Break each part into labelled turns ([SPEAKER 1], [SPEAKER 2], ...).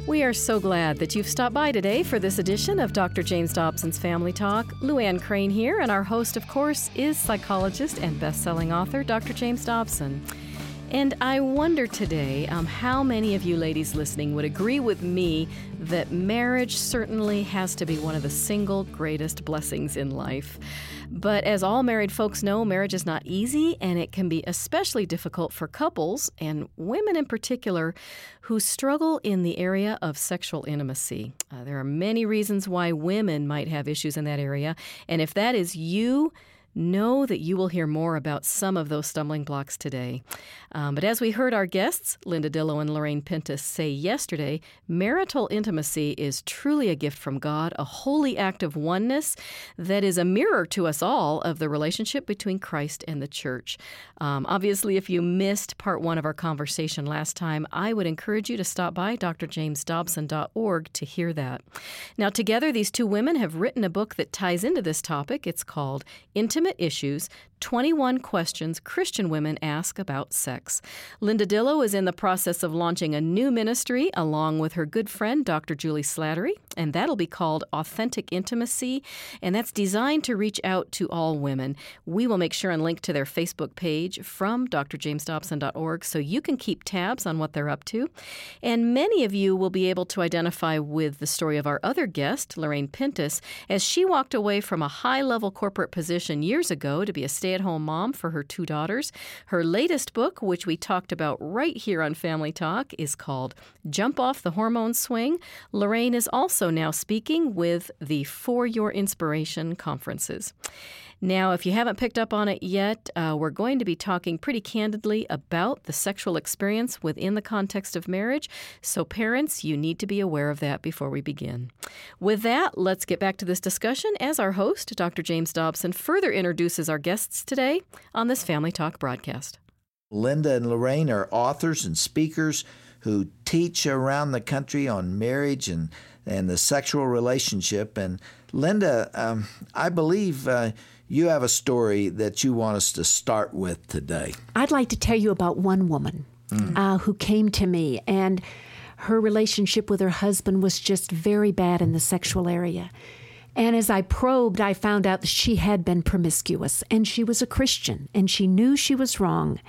[SPEAKER 1] We are so glad that you've stopped by today for this edition of Dr. James Dobson's Family Talk. Luann Crane here, and our host, of course, is psychologist and best-selling author, Dr. James Dobson. And I wonder today how many of you ladies listening would agree with me that marriage certainly has to be one of the single greatest blessings in life. But as all married folks know, marriage is not easy, and it can be especially difficult for couples, and women in particular, who struggle in the area of sexual intimacy. There are many reasons why women might have issues in that area, and if that is you, know that you will hear more about some of those stumbling blocks today. But as we heard our guests, Linda Dillow and Lorraine Pintus, say yesterday, marital intimacy is truly a gift from God, a holy act of oneness that is a mirror to us all of the relationship between Christ and the church. Obviously, if you missed part one of our conversation last time, I would encourage you to stop by drjamesdobson.org to hear that. Now, together, these two women have written a book that ties into this topic. It's called Intimate Issues, 21 Questions Christian Women Ask About Sex. Linda Dillow is in the process of launching a new ministry along with her good friend, Dr. Julie Slattery, and that'll be called Authentic Intimacy, and that's designed to reach out to all women. We will make sure and link to their Facebook page from drjamesdobson.org so you can keep tabs on what they're up to. And many of you will be able to identify with the story of our other guest, Lorraine Pintus, as she walked away from a high-level corporate position years ago to be a stay-at-home mom for her two daughters. Her latest book, which we talked about right here on Family Talk, is called Jump Off the Hormone Swing. Lorraine is also now speaking with the For Your Inspiration conferences. Now, if you haven't picked up on it yet, we're going to be talking pretty candidly about the sexual experience within the context of marriage. So parents, you need to be aware of that before we begin. With that, let's get back to this discussion as our host, Dr. James Dobson, further introduces our guests today on this Family Talk broadcast.
[SPEAKER 2] Linda and Lorraine are authors and speakers who teach around the country on marriage and the sexual relationship. And Linda, I believe you have a story that you want us to start with today.
[SPEAKER 3] I'd like to tell you about one woman who came to me, and her relationship with her husband was just very bad in the sexual area. And as I probed, I found out that she had been promiscuous, and she was a Christian, and she knew she was wrong,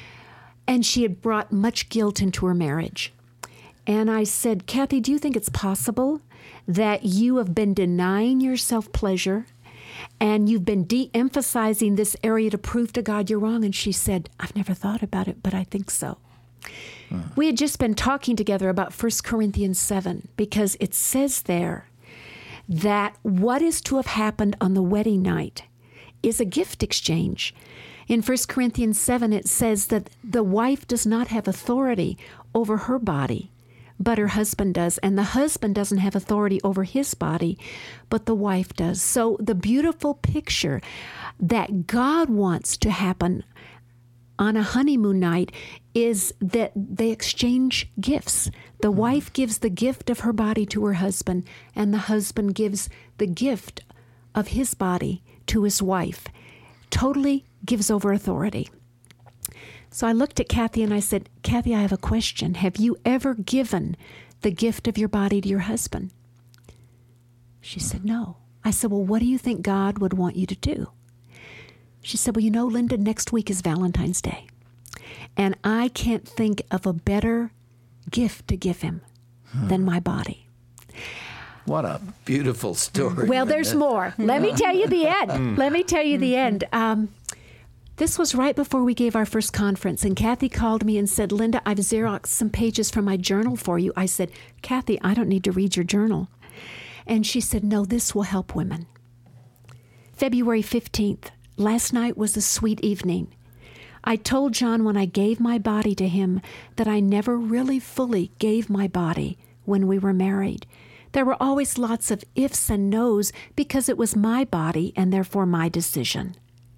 [SPEAKER 3] and she had brought much guilt into her marriage. And I said, Kathy, do you think it's possible that you have been denying yourself pleasure and you've been de-emphasizing this area to prove to God you're wrong? And she said, I've never thought about it, but I think so. We had just been talking together about 1 Corinthians 7, because it says there that what is to have happened on the wedding night is a gift exchange. In 1 Corinthians 7, it says that the wife does not have authority over her body, but her husband does. And the husband doesn't have authority over his body, but the wife does. So the beautiful picture that God wants to happen on a honeymoon night is that they exchange gifts. The wife gives the gift of her body to her husband, and the husband gives the gift of his body to his wife. Totally gives over authority. So I looked at Kathy and I said, Kathy, I have a question. Have you ever given the gift of your body to your husband? She said, no. I said, well, what do you think God would want you to do? She said, well, you know, Linda, next week is Valentine's Day. And I can't think of a better gift to give him than my body.
[SPEAKER 2] What a beautiful story.
[SPEAKER 3] Well, there's more. Let me tell you the end. Let me tell you the end. This was right before we gave our first conference, and Kathy called me and said, Linda, I've Xeroxed some pages from my journal for you. I said, Kathy, I don't need to read your journal. And she said, no, this will help women. February 15th, last night was a sweet evening. I told John when I gave my body to him that I never really fully gave my body when we were married. There were always lots of ifs and nos because it was my body and therefore my decision.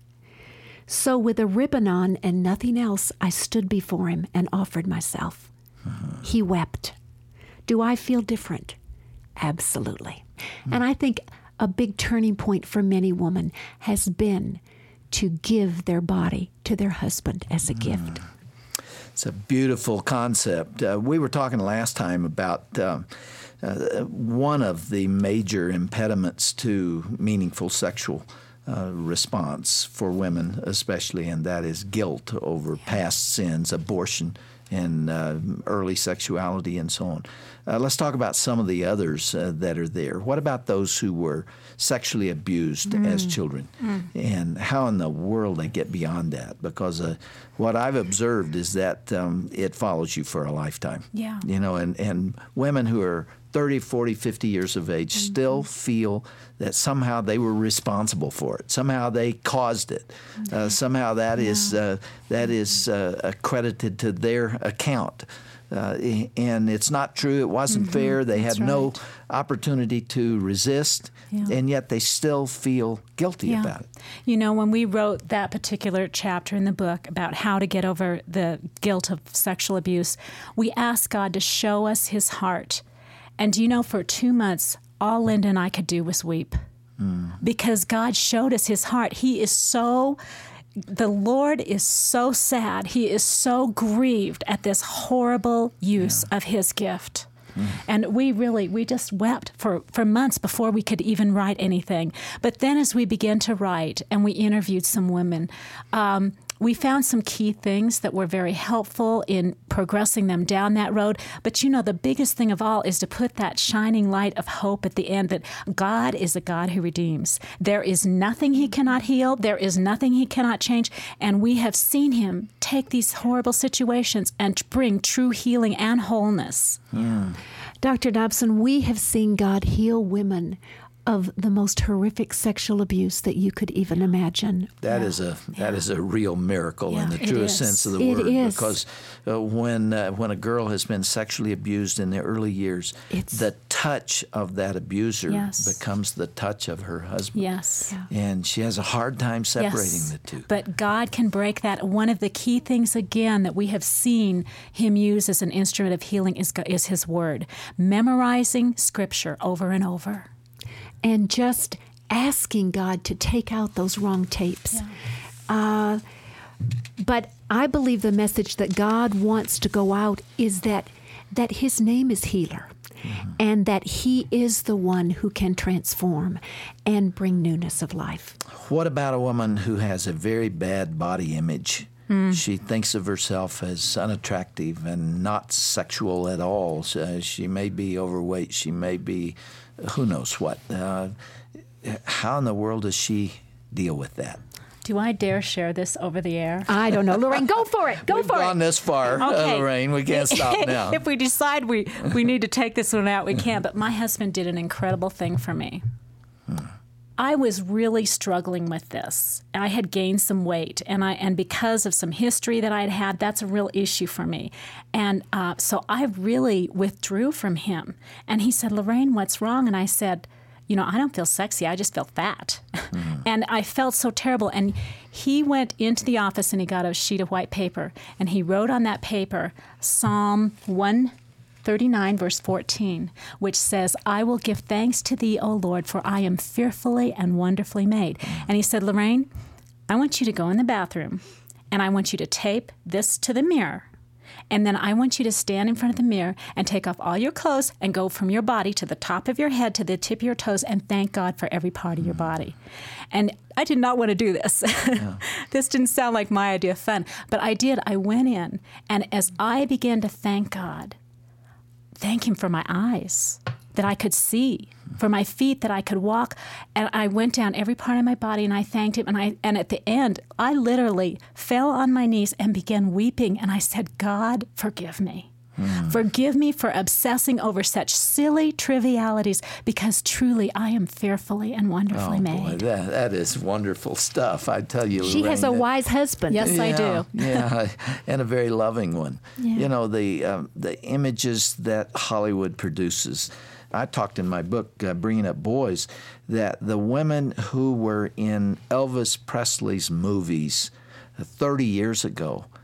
[SPEAKER 3] So with a ribbon on and nothing else, I stood before him and offered myself. He wept. Do I feel different? Absolutely. And I think a big turning point for many women has been to give their body to their husband as a gift.
[SPEAKER 2] It's a beautiful concept. We were talking last time about one of the major impediments to meaningful sexual response for women especially, and that is guilt over past sins, abortion, and early sexuality and so on. Let's talk about some of the others that are there. What about those who were sexually abused as children, and how in the world they get beyond that? Because what I've observed is that it follows you for a lifetime.
[SPEAKER 4] Yeah.
[SPEAKER 2] You know, and women who are 30, 40, 50 years of age still feel that somehow they were responsible for it. Somehow they caused it. Somehow that is accredited to their account. And it's not true. It wasn't fair. They had no opportunity to resist, and yet they still feel guilty about it.
[SPEAKER 4] You know, when we wrote that particular chapter in the book about how to get over the guilt of sexual abuse, we asked God to show us his heart. And do you know, for 2 months, all Linda and I could do was weep because God showed us his heart. The Lord is so sad. He is so grieved at this horrible use of his gift. And we just wept for months before we could even write anything. But then as we began to write and we interviewed some women, we found some key things that were very helpful in progressing them down that road. But you know, the biggest thing of all is to put that shining light of hope at the end that God is a God who redeems. There is nothing he cannot heal. There is nothing he cannot change. And we have seen him take these horrible situations and bring true healing and wholeness.
[SPEAKER 3] Dr. Dobson, we have seen God heal women of the most horrific sexual abuse that you could even imagine.
[SPEAKER 2] That is a real miracle in the truest sense of the word.
[SPEAKER 3] It is.
[SPEAKER 2] Because when a girl has been sexually abused in the early years, the touch of that abuser becomes the touch of her husband.
[SPEAKER 4] Yes.
[SPEAKER 2] And she has a hard time separating the two.
[SPEAKER 4] But God can break that. One of the key things, again, that we have seen him use as an instrument of healing is his word. Memorizing Scripture over and over.
[SPEAKER 3] And just asking God to take out those wrong tapes. But I believe the message that God wants to go out is that his name is healer, and that he is the one who can transform and bring newness of life.
[SPEAKER 2] What about a woman who has a very bad body image? She thinks of herself as unattractive and not sexual at all. She may be overweight. She may be who knows what. How in the world does she deal with that?
[SPEAKER 4] Do I dare share this over the air?
[SPEAKER 3] I don't know. Lorraine, go for it.
[SPEAKER 2] We've gone this far, Lorraine. We can't stop now.
[SPEAKER 4] If we decide we need to take this one out, we can. But my husband did an incredible thing for me. I was really struggling with this. I had gained some weight, and because of some history that I'd had, that's a real issue for me. And so I really withdrew from him. And he said, "Lorraine, what's wrong?" And I said, "You know, I don't feel sexy. I just feel fat." And I felt so terrible. And he went into the office and he got a sheet of white paper, and he wrote on that paper Psalm 139, verse 14, which says, "I will give thanks to thee, O Lord, for I am fearfully and wonderfully made." And he said, "Lorraine, I want you to go in the bathroom, and I want you to tape this to the mirror. And then I want you to stand in front of the mirror and take off all your clothes and go from your body to the top of your head to the tip of your toes and thank God for every part of your body." And I did not want to do this. This didn't sound like my idea of fun, but I did. I went in, and as I began to thank God, thank him for my eyes that I could see, for my feet that I could walk, and I went down every part of my body and I thanked him, and at the end I literally fell on my knees and began weeping, and I said, "God, forgive me. Forgive me for obsessing over such silly trivialities, because truly I am fearfully and wonderfully made."
[SPEAKER 2] Boy, that is wonderful stuff, I tell you,
[SPEAKER 3] She
[SPEAKER 2] Lorraine.
[SPEAKER 3] has a wise husband.
[SPEAKER 4] Yes, I do.
[SPEAKER 2] Yeah, and a very loving one. You know, the images that Hollywood produces. I talked in my book, Bringing Up Boys, that the women who were in Elvis Presley's movies 30 years ago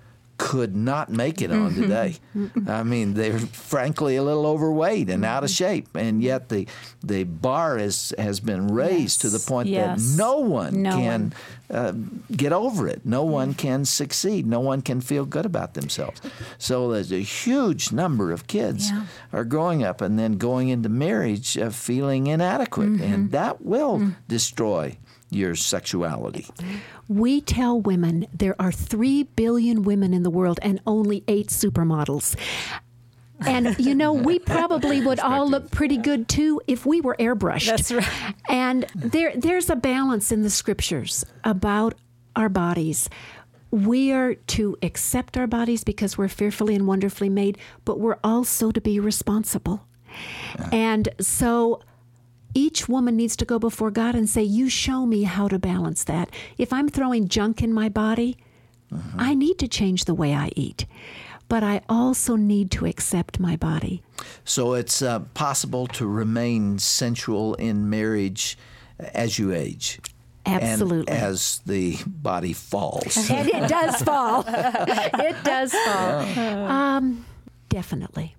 [SPEAKER 2] could not make it on today. I mean, they're frankly a little overweight and out of shape, and yet the bar has been raised to the point that no one can get over it. No one can succeed. No one can feel good about themselves. So there's a huge number of kids are growing up and then going into marriage feeling inadequate, and that will destroy your sexuality.
[SPEAKER 3] We tell women there are 3 billion women in the world and only 8 supermodels. And, we probably would all look pretty good, too, if we were airbrushed.
[SPEAKER 4] That's right.
[SPEAKER 3] And there's a balance in the scriptures about our bodies. We are to accept our bodies because we're fearfully and wonderfully made, but we're also to be responsible. Yeah. And so each woman needs to go before God and say, you show me how to balance that. If I'm throwing junk in my body, I need to change the way I eat. But I also need to accept my body.
[SPEAKER 2] So it's possible to remain sensual in marriage as you age.
[SPEAKER 3] Absolutely.
[SPEAKER 2] And as the body falls.
[SPEAKER 3] And it does fall. It does fall. Yeah. Definitely.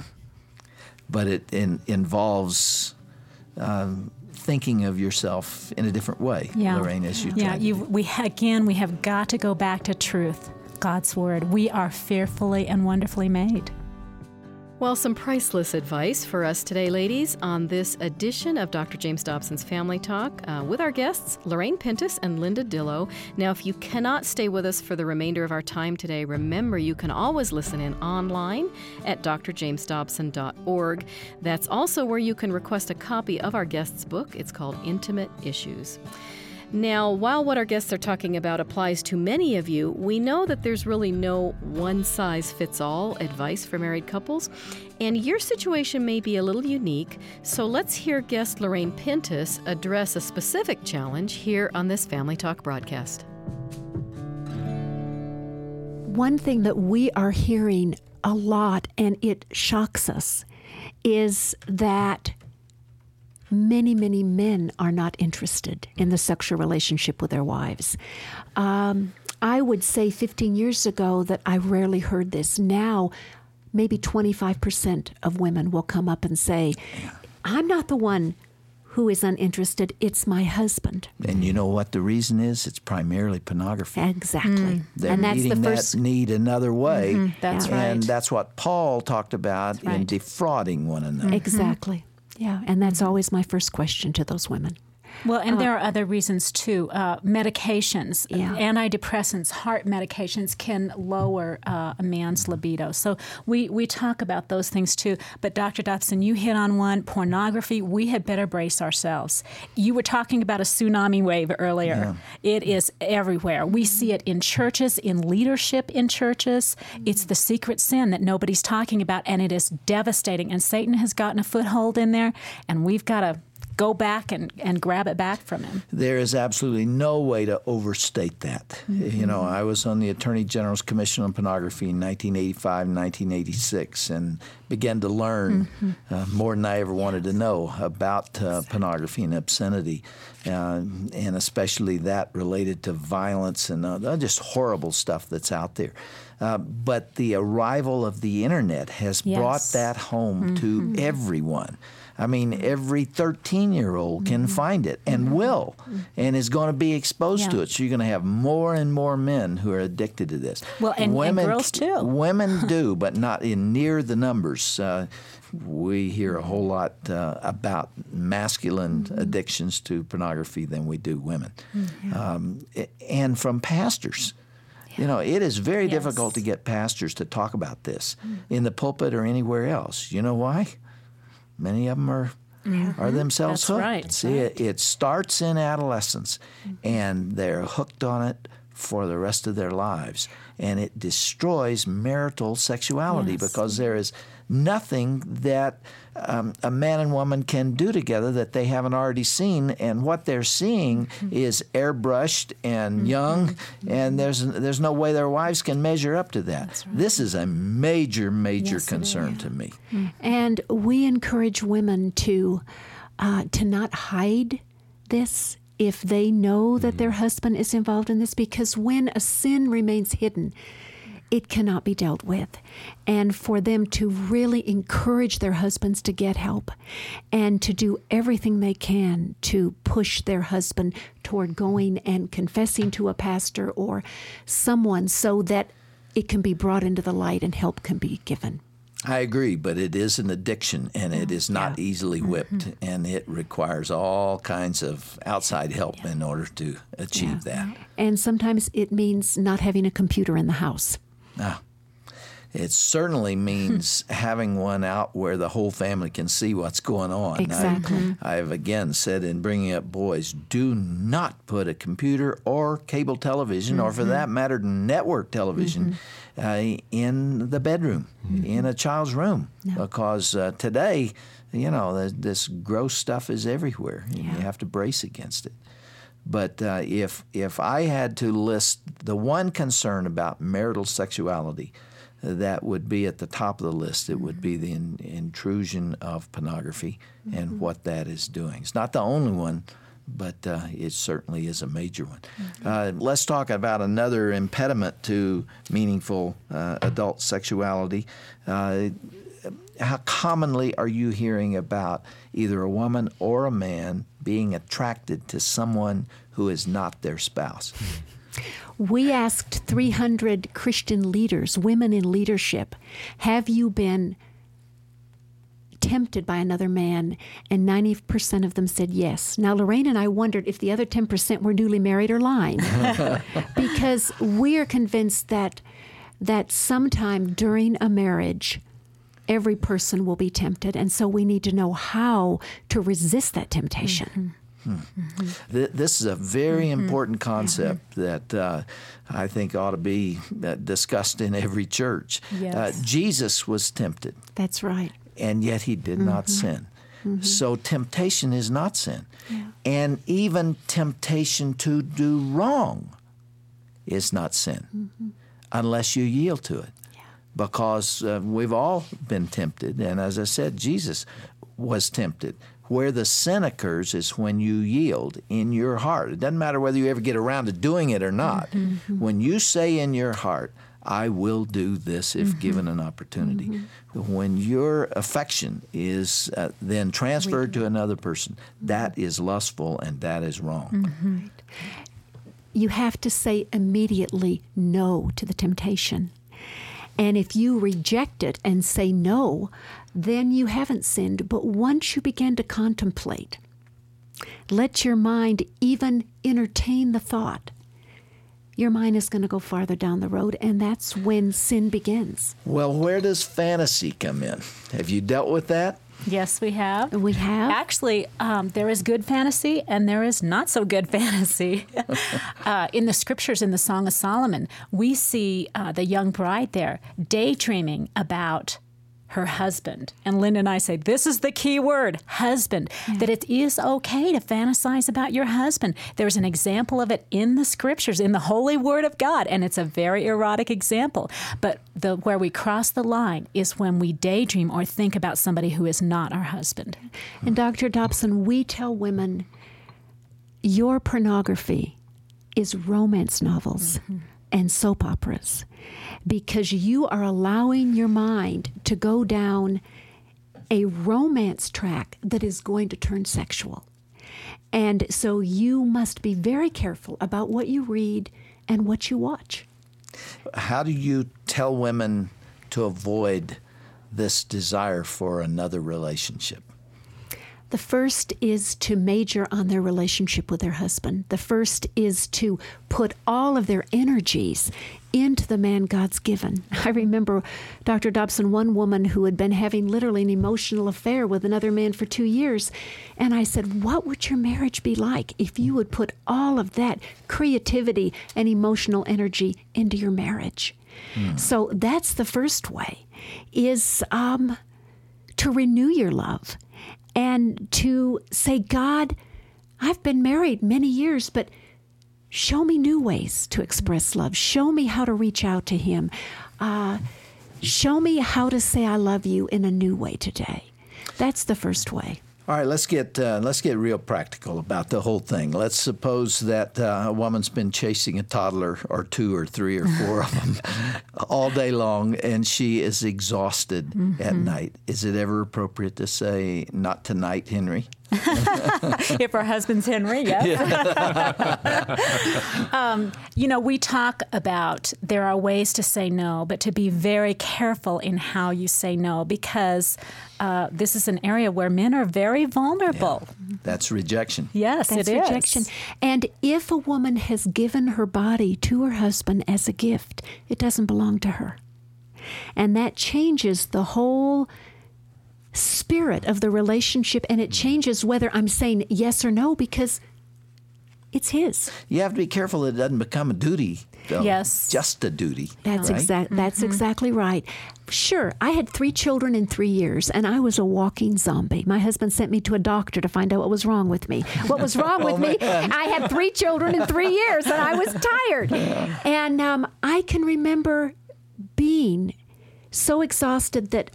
[SPEAKER 2] But it involves thinking of yourself in a different way, Lorraine, as you tried.
[SPEAKER 4] We have got to go back to truth, God's Word. We are fearfully and wonderfully made.
[SPEAKER 1] Well, some priceless advice for us today, ladies, on this edition of Dr. James Dobson's Family Talk with our guests, Lorraine Pintus and Linda Dillow. Now, if you cannot stay with us for the remainder of our time today, remember you can always listen in online at drjamesdobson.org. That's also where you can request a copy of our guest's book. It's called Intimate Issues. Now, while what our guests are talking about applies to many of you, we know that there's really no one-size-fits-all advice for married couples, and your situation may be a little unique, so let's hear guest Lorraine Pintus address a specific challenge here on this Family Talk broadcast.
[SPEAKER 3] One thing that we are hearing a lot, and it shocks us, is that many, many men are not interested in the sexual relationship with their wives. I would say 15 years ago that I rarely heard this. Now, maybe 25% of women will come up and say, I'm not the one who is uninterested, it's my husband.
[SPEAKER 2] And you know what the reason is? It's primarily pornography.
[SPEAKER 3] Exactly.
[SPEAKER 2] They're
[SPEAKER 3] and that's
[SPEAKER 2] meeting
[SPEAKER 3] the first
[SPEAKER 2] that need another way.
[SPEAKER 4] That's right.
[SPEAKER 2] And that's what Paul talked about in defrauding one another.
[SPEAKER 3] Exactly. Yeah, and that's always my first question to those women.
[SPEAKER 4] Well, and there are other reasons, too. Medications, antidepressants, heart medications can lower a man's libido. So we talk about those things, too. But Dr. Dobson, you hit on one, pornography. We had better brace ourselves. You were talking about a tsunami wave earlier. Yeah. It is everywhere. We see it in churches, in leadership in churches. It's the secret sin that nobody's talking about, and it is devastating. And Satan has gotten a foothold in there, and we've got to go back and grab it back from him.
[SPEAKER 2] There is absolutely no way to overstate that. You know, I was on the Attorney General's Commission on Pornography in 1985 and 1986 and began to learn more than I ever wanted to know about pornography and obscenity, and especially that related to violence and just horrible stuff that's out there. But the arrival of the Internet has brought that home to everyone. I mean, every 13-year-old can find it and will and is going to be exposed to it. So you're going to have more and more men who are addicted to this.
[SPEAKER 4] Well, and girls, too.
[SPEAKER 2] Women do, but not in near the numbers. We hear a whole lot about masculine addictions to pornography than we do women. And from pastors. You know, it is very difficult to get pastors to talk about this in the pulpit or anywhere else. You know why? Many of them are themselves hooked.
[SPEAKER 4] Right.
[SPEAKER 2] See, it starts in adolescence, and they're hooked on it for the rest of their lives. And it destroys marital sexuality because there is nothing that a man and woman can do together that they haven't already seen. And what they're seeing is airbrushed and young, and there's no way their wives can measure up to that. Right. This is a major concern to me.
[SPEAKER 3] And we encourage women to not hide this if they know that their husband is involved in this, because when a sin remains hidden, it cannot be dealt with. And for them to really encourage their husbands to get help and to do everything they can to push their husband toward going and confessing to a pastor or someone so that it can be brought into the light and help can be given.
[SPEAKER 2] I agree, but it is an addiction, and it is not easily whipped, and it requires all kinds of outside help in order to achieve that.
[SPEAKER 3] And sometimes it means not having a computer in the house.
[SPEAKER 2] It certainly means having one out where the whole family can see what's going on.
[SPEAKER 3] Exactly.
[SPEAKER 2] I've again said in bringing up boys, do not put a computer or cable television, or for that matter, network television, in the bedroom, in a child's room. No. Because today, this gross stuff is everywhere. Yeah. You have to brace against it. But if I had to list the one concern about marital sexuality, that would be at the top of the list. It would be the intrusion of pornography and what that is doing. It's not the only one, but it certainly is a major one. Let's talk about another impediment to meaningful adult sexuality. How commonly are you hearing about either a woman or a man being attracted to someone who is not their spouse?
[SPEAKER 3] We asked 300 Christian leaders, women in leadership, have you been tempted by another man? And 90% of them said yes. Now, Lorraine and I wondered if the other 10% were newly married or lying. Because we are convinced that sometime during a marriage, every person will be tempted. And so we need to know how to resist that temptation.
[SPEAKER 2] This is a very important concept that I think ought to be discussed in every church.
[SPEAKER 4] Yes.
[SPEAKER 2] Jesus was tempted.
[SPEAKER 3] That's right.
[SPEAKER 2] And yet he did not sin. So temptation is not sin. Yeah. And even temptation to do wrong is not sin unless you yield to it. Yeah. Because we've all been tempted. And as I said, Jesus was tempted. Where the sin occurs is when you yield in your heart. It doesn't matter whether you ever get around to doing it or not. When you say in your heart, I will do this if given an opportunity. When your affection is then transferred to another person, that is lustful and that is wrong.
[SPEAKER 3] You have to say immediately no to the temptation. And if you reject it and say no, then you haven't sinned. But once you begin to contemplate, let your mind even entertain the thought, your mind is going to go farther down the road, and that's when sin begins.
[SPEAKER 2] Well, where does fantasy come in? Have you dealt with that?
[SPEAKER 4] Yes, we have.
[SPEAKER 3] We have.
[SPEAKER 4] Actually, there is good fantasy and there is not so good fantasy. In the scriptures, in the Song of Solomon, we see the young bride there daydreaming about her husband. And Linda and I say, this is the key word, husband, that it is okay to fantasize about your husband. There's an example of it in the scriptures, in the Holy Word of God, and it's a very erotic example. But where we cross the line is when we daydream or think about somebody who is not our husband.
[SPEAKER 3] And Dr. Dobson, we tell women, your pornography is romance novels and soap operas, because you are allowing your mind to go down a romance track that is going to turn sexual. And so you must be very careful about what you read and what you watch.
[SPEAKER 2] How do you tell women to avoid this desire for another relationship?
[SPEAKER 3] The first is to major on their relationship with their husband. The first is to put all of their energies into the man God's given. I remember, Dr. Dobson, one woman who had been having literally an emotional affair with another man for 2 years. And I said, what would your marriage be like if you would put all of that creativity and emotional energy into your marriage? So that's the first way, is to renew your love. And to say, God, I've been married many years, but show me new ways to express love. Show me how to reach out to him. Show me how to say I love you in a new way today. That's the first way.
[SPEAKER 2] All right, let's get real practical about the whole thing. Let's suppose that a woman's been chasing a toddler or 2 or 3 or 4 of them all day long, and she is exhausted at night. Is it ever appropriate to say, "Not tonight, Henry"?
[SPEAKER 4] If her husband's Henry, yes. We talk about there are ways to say no, but to be very careful in how you say no, because this is an area where men are very vulnerable.
[SPEAKER 2] Yeah. That's rejection.
[SPEAKER 4] Yes,
[SPEAKER 3] That's
[SPEAKER 4] it is.
[SPEAKER 3] rejection. And if a woman has given her body to her husband as a gift, it doesn't belong to her. And that changes the whole spirit of the relationship, and it changes whether I'm saying yes or no, because it's his.
[SPEAKER 2] You have to be careful that it doesn't become a duty, though.
[SPEAKER 4] Yes.
[SPEAKER 2] Just a duty.
[SPEAKER 3] That's
[SPEAKER 2] right?
[SPEAKER 3] That's exactly right. Sure, I had 3 children in 3 years, and I was a walking zombie. My husband sent me to a doctor to find out what was wrong with me. What was wrong with me? I had 3 children in 3 years, and I was tired. And I can remember being so exhausted that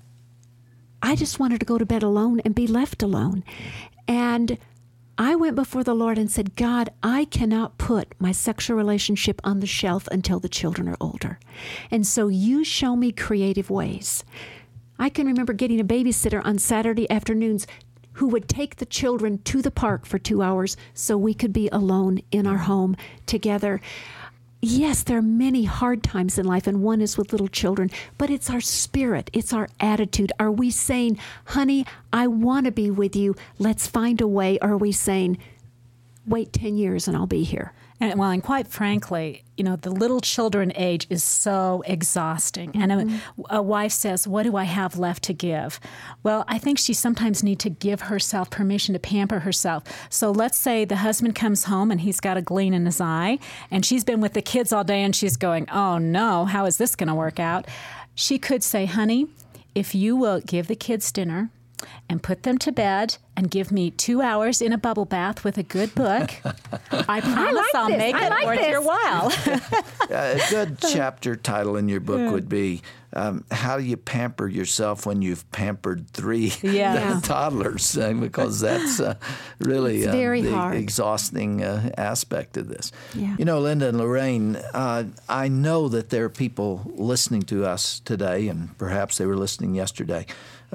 [SPEAKER 3] I just wanted to go to bed alone and be left alone. And I went before the Lord and said, "God, I cannot put my sexual relationship on the shelf until the children are older. And so you show me creative ways." I can remember getting a babysitter on Saturday afternoons who would take the children to the park for 2 hours so we could be alone in our home together. Yes, there are many hard times in life, and one is with little children, but it's our spirit, it's our attitude. Are we saying, "Honey, I want to be with you, let's find a way," or are we saying, "Wait 10 years and I'll be here"?
[SPEAKER 4] And quite frankly, the little children age is so exhausting. And a wife says, "What do I have left to give?" Well, I think she sometimes needs to give herself permission to pamper herself. So let's say the husband comes home and he's got a gleam in his eye, and she's been with the kids all day and she's going, "Oh no, how is this going to work out?" She could say, "Honey, if you will give the kids dinner and put them to bed and give me 2 hours in a bubble bath with a good book, I promise I'll make it worth your while."
[SPEAKER 2] A good chapter title in your book would be, "How do you pamper yourself when you've pampered 3 toddlers?" Because that's really
[SPEAKER 3] very
[SPEAKER 2] the
[SPEAKER 3] hard.
[SPEAKER 2] exhausting aspect of this.
[SPEAKER 3] Yeah.
[SPEAKER 2] Linda and Lorraine, I know that there are people listening to us today, and perhaps they were listening yesterday,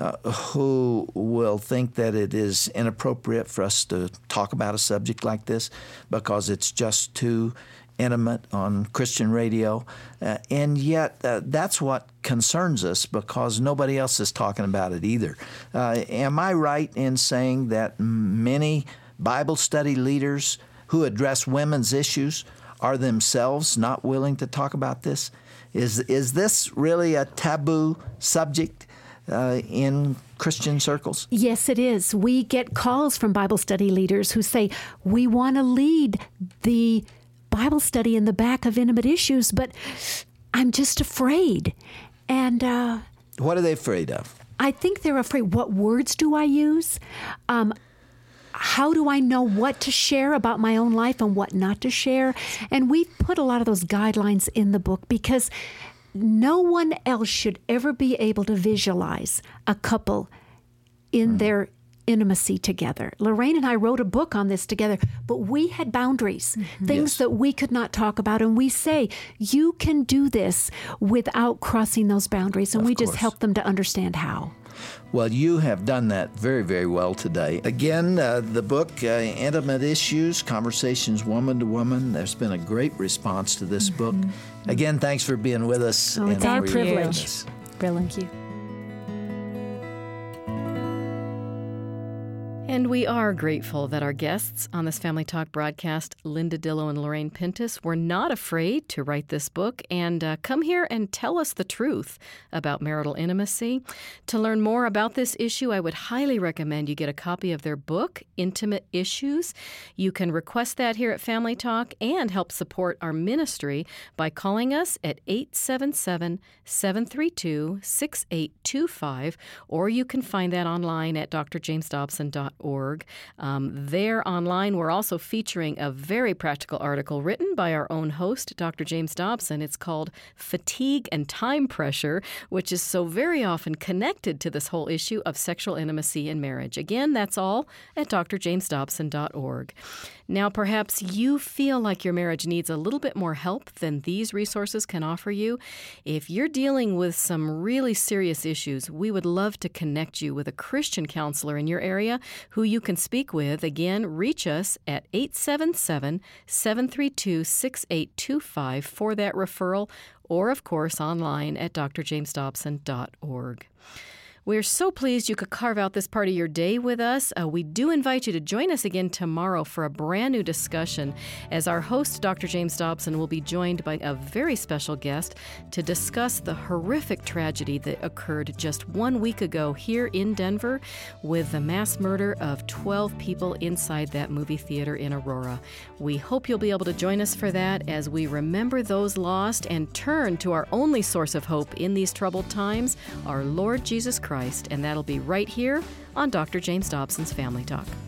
[SPEAKER 2] who will think that it is inappropriate for us to talk about a subject like this because it's just too intimate on Christian radio. And yet that's what concerns us because nobody else is talking about it either. Am I right in saying that many Bible study leaders who address women's issues are themselves not willing to talk about this? Is this really a taboo subject in Christian circles?
[SPEAKER 3] Yes, it is. We get calls from Bible study leaders who say, "We want to lead the Bible study in the back of intimate issues, but I'm just afraid." And
[SPEAKER 2] what are they afraid of?
[SPEAKER 3] I think they're afraid. What words do I use? How do I know what to share about my own life and what not to share? And we've put a lot of those guidelines in the book because no one else should ever be able to visualize a couple in their intimacy together. Lorraine and I wrote a book on this together, but we had boundaries, things that we could not talk about. And we say, you can do this without crossing those boundaries. And we just help them to understand how.
[SPEAKER 2] Well, you have done that very, very well today. Again, the book, Intimate Issues, Conversations Woman to Woman. There's been a great response to this book. Again, thanks for being with us.
[SPEAKER 3] Oh, it's our privilege.
[SPEAKER 4] Thank you.
[SPEAKER 1] And we are grateful that our guests on this Family Talk broadcast, Linda Dillow and Lorraine Pintus, were not afraid to write this book and come here and tell us the truth about marital intimacy. To learn more about this issue, I would highly recommend you get a copy of their book, Intimate Issues. You can request that here at Family Talk and help support our ministry by calling us at 877-732-6825, or you can find that online at drjamesdobson.org. drjamesdobson.org. There online, we're also featuring a very practical article written by our own host, Dr. James Dobson. It's called Fatigue and Time Pressure, which is so very often connected to this whole issue of sexual intimacy in marriage. Again, that's all at drjamesdobson.org. Now, perhaps you feel like your marriage needs a little bit more help than these resources can offer you. If you're dealing with some really serious issues, we would love to connect you with a Christian counselor in your area who you can speak with. Again, reach us at 877-732-6825 for that referral, or, of course, online at drjamesdobson.org. We're so pleased you could carve out this part of your day with us. We do invite you to join us again tomorrow for a brand new discussion, as our host, Dr. James Dobson, will be joined by a very special guest to discuss the horrific tragedy that occurred just 1 week ago here in Denver with the mass murder of 12 people inside that movie theater in Aurora. We hope you'll be able to join us for that as we remember those lost and turn to our only source of hope in these troubled times, our Lord Jesus Christ. And that'll be right here on Dr. James Dobson's Family Talk.